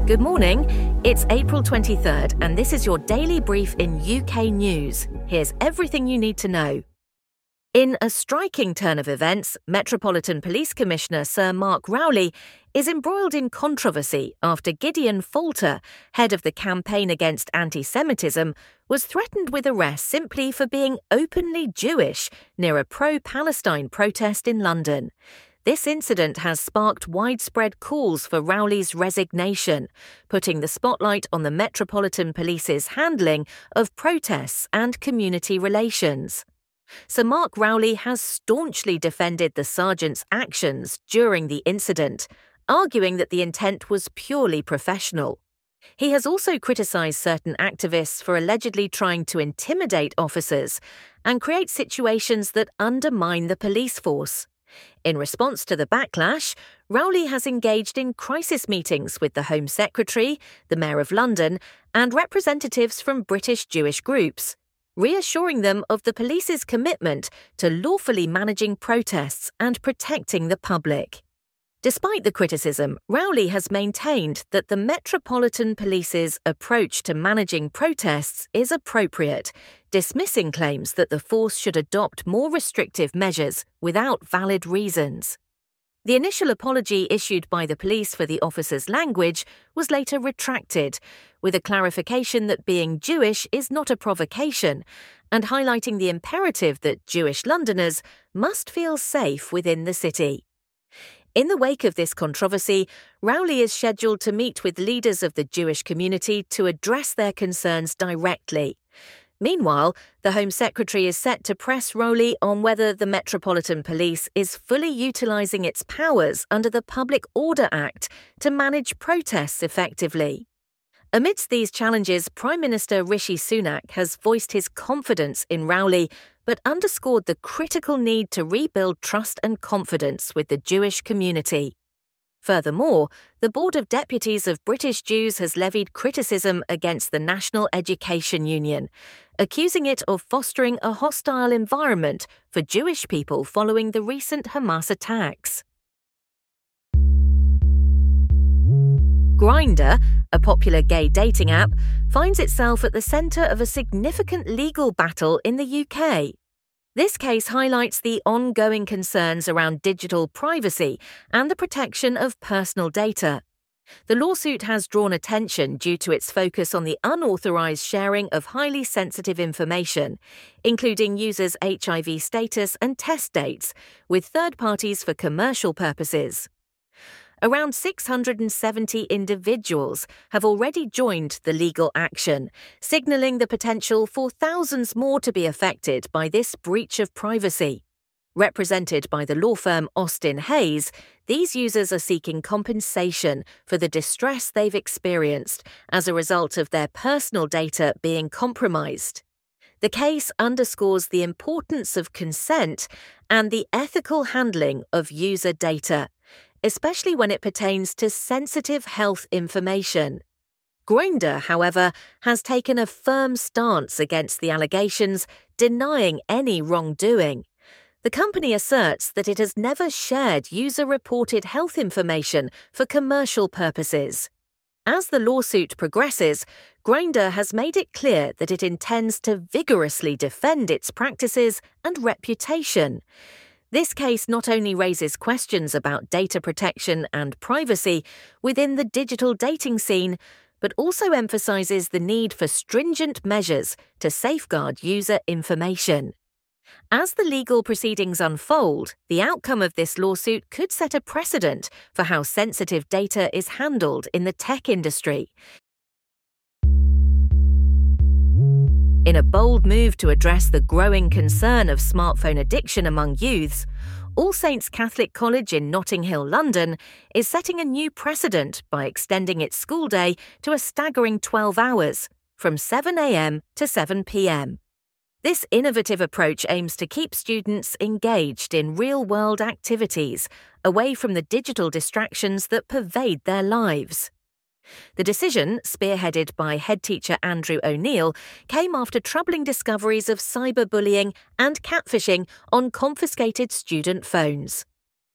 Good morning. It's April 23rd, and this is your daily brief in UK news. Here's everything you need to know. In a striking turn of events, Metropolitan Police Commissioner Sir Mark Rowley is embroiled in controversy after Gideon Falter, head of the Campaign Against Anti-Semitism, was threatened with arrest simply for being openly Jewish near a pro-Palestine protest in London. This incident has sparked widespread calls for Rowley's resignation, putting the spotlight on the Metropolitan Police's handling of protests and community relations. Sir Mark Rowley has staunchly defended the sergeant's actions during the incident, arguing that the intent was purely professional. He has also criticised certain activists for allegedly trying to intimidate officers and create situations that undermine the police force. In response to the backlash, Rowley has engaged in crisis meetings with the Home Secretary, the Mayor of London, and representatives from British Jewish groups, reassuring them of the police's commitment to lawfully managing protests and protecting the public. Despite the criticism, Rowley has maintained that the Metropolitan Police's approach to managing protests is appropriate, dismissing claims that the force should adopt more restrictive measures without valid reasons. The initial apology issued by the police for the officer's language was later retracted, with a clarification that being Jewish is not a provocation, and highlighting the imperative that Jewish Londoners must feel safe within the city. In the wake of this controversy, Rowley is scheduled to meet with leaders of the Jewish community to address their concerns directly. Meanwhile, the Home Secretary is set to press Rowley on whether the Metropolitan Police is fully utilising its powers under the Public Order Act to manage protests effectively. Amidst these challenges, Prime Minister Rishi Sunak has voiced his confidence in Rowley, but underscored the critical need to rebuild trust and confidence with the Jewish community. Furthermore, the Board of Deputies of British Jews has levied criticism against the National Education Union, accusing it of fostering a hostile environment for Jewish people following the recent Hamas attacks. Grindr, a popular gay dating app, finds itself at the centre of a significant legal battle in the UK. This case highlights the ongoing concerns around digital privacy and the protection of personal data. The lawsuit has drawn attention due to its focus on the unauthorised sharing of highly sensitive information, including users' HIV status and test dates, with third parties for commercial purposes. Around 670 individuals have already joined the legal action, signalling the potential for thousands more to be affected by this breach of privacy. Represented by the law firm Austin Hayes, these users are seeking compensation for the distress they've experienced as a result of their personal data being compromised. The case underscores the importance of consent and the ethical handling of user data, especially when it pertains to sensitive health information. Grindr, however, has taken a firm stance against the allegations, denying any wrongdoing. The company asserts that it has never shared user-reported health information for commercial purposes. As the lawsuit progresses, Grindr has made it clear that it intends to vigorously defend its practices and reputation. This case not only raises questions about data protection and privacy within the digital dating scene, but also emphasises the need for stringent measures to safeguard user information. As the legal proceedings unfold, the outcome of this lawsuit could set a precedent for how sensitive data is handled in the tech industry. In a bold move to address the growing concern of smartphone addiction among youths, All Saints Catholic College in Notting Hill, London, is setting a new precedent by extending its school day to a staggering 12 hours, from 7 a.m. to 7 p.m. This innovative approach aims to keep students engaged in real-world activities, away from the digital distractions that pervade their lives. The decision, spearheaded by head teacher Andrew O'Neill, came after troubling discoveries of cyberbullying and catfishing on confiscated student phones.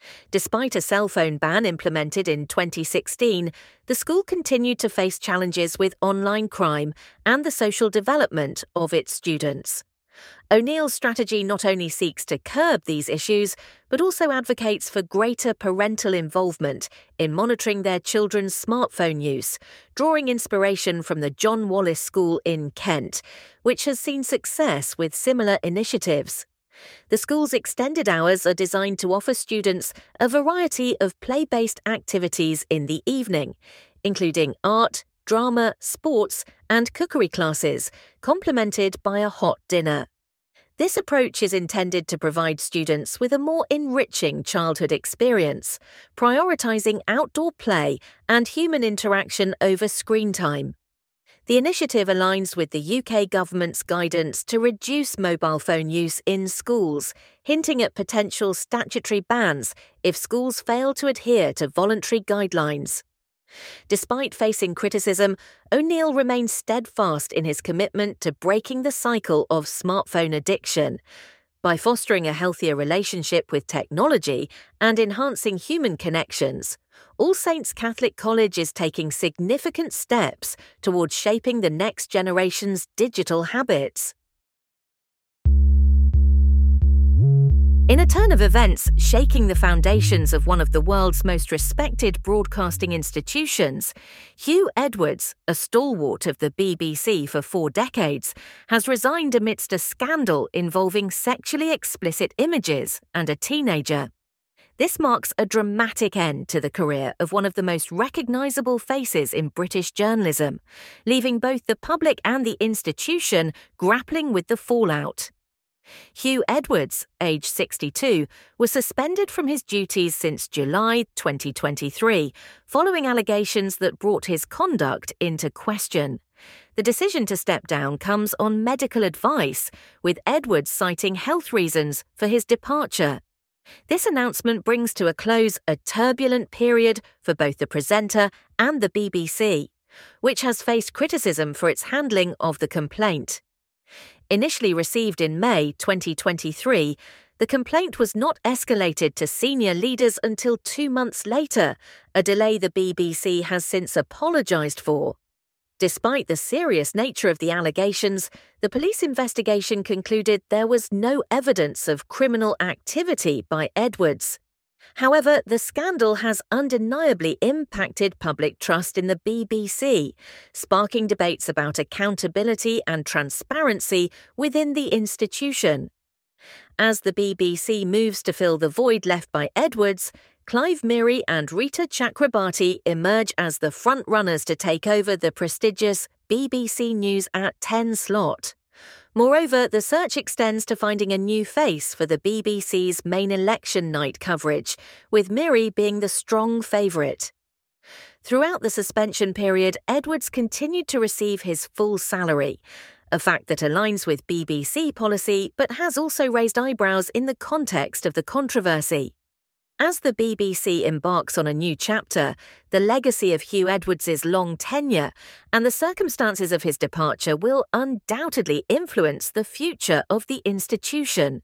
Despite a cell phone ban implemented in 2016, the school continued to face challenges with online crime and the social development of its students. O'Neill's strategy not only seeks to curb these issues, but also advocates for greater parental involvement in monitoring their children's smartphone use, drawing inspiration from the John Wallis School in Kent, which has seen success with similar initiatives. The school's extended hours are designed to offer students a variety of play-based activities in the evening, including art, drama, sports, and cookery classes, complemented by a hot dinner. This approach is intended to provide students with a more enriching childhood experience, prioritizing outdoor play and human interaction over screen time. The initiative aligns with the UK government's guidance to reduce mobile phone use in schools, hinting at potential statutory bans if schools fail to adhere to voluntary guidelines. Despite facing criticism, O'Neill remains steadfast in his commitment to breaking the cycle of smartphone addiction. By fostering a healthier relationship with technology and enhancing human connections, All Saints Catholic College is taking significant steps towards shaping the next generation's digital habits. In a turn of events shaking the foundations of one of the world's most respected broadcasting institutions, Hugh Edwards, a stalwart of the BBC for 4 decades, has resigned amidst a scandal involving sexually explicit images and a teenager. This marks a dramatic end to the career of one of the most recognisable faces in British journalism, leaving both the public and the institution grappling with the fallout. Hugh Edwards, aged 62, was suspended from his duties since July 2023, following allegations that brought his conduct into question. The decision to step down comes on medical advice, with Edwards citing health reasons for his departure. This announcement brings to a close a turbulent period for both the presenter and the BBC, which has faced criticism for its handling of the complaint. Initially received in May 2023, the complaint was not escalated to senior leaders until 2 months later, a delay the BBC has since apologised for. Despite the serious nature of the allegations, the police investigation concluded there was no evidence of criminal activity by Edwards. However, the scandal has undeniably impacted public trust in the BBC, sparking debates about accountability and transparency within the institution. As the BBC moves to fill the void left by Edwards, Clive Meary and Rita Chakrabarti emerge as the front-runners to take over the prestigious BBC News at 10 slot. Moreover, the search extends to finding a new face for the BBC's main election night coverage, with Meary being the strong favourite. Throughout the suspension period, Edwards continued to receive his full salary, a fact that aligns with BBC policy but has also raised eyebrows in the context of the controversy. As the BBC embarks on a new chapter, the legacy of Hugh Edwards' long tenure and the circumstances of his departure will undoubtedly influence the future of the institution.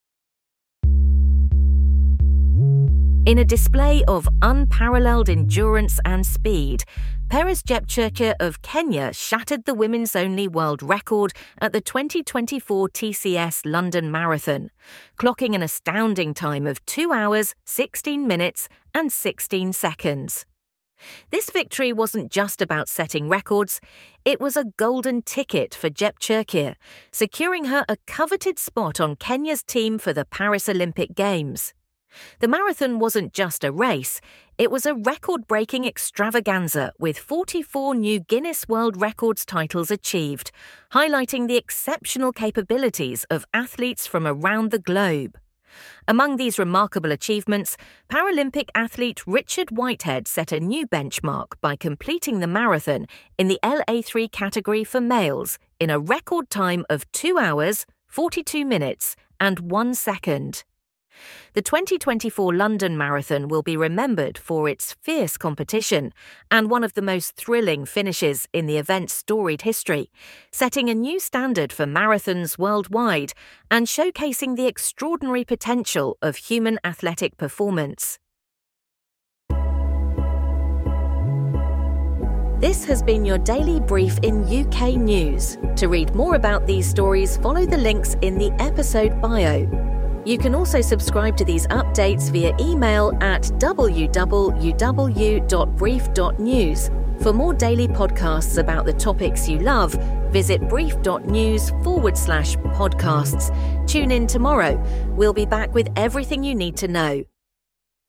In a display of unparalleled endurance and speed, Peres Jepchirchir of Kenya shattered the women's-only world record at the 2024 TCS London Marathon, clocking an astounding time of 2 hours, 16 minutes and 16 seconds. This victory wasn't just about setting records, it was a golden ticket for Jepchirchir, securing her a coveted spot on Kenya's team for the Paris Olympic Games. The marathon wasn't just a race, it was a record-breaking extravaganza with 44 new Guinness World Records titles achieved, highlighting the exceptional capabilities of athletes from around the globe. Among these remarkable achievements, Paralympic athlete Richard Whitehead set a new benchmark by completing the marathon in the LA3 category for males in a record time of 2 hours, 42 minutes and 1 second. The 2024 London Marathon will be remembered for its fierce competition and one of the most thrilling finishes in the event's storied history, setting a new standard for marathons worldwide and showcasing the extraordinary potential of human athletic performance. This has been your daily brief in UK news. To read more about these stories, follow the links in the episode bio. You can also subscribe to these updates via email at www.brief.news. For more daily podcasts about the topics you love, visit brief.news/podcasts. Tune in tomorrow. We'll be back with everything you need to know.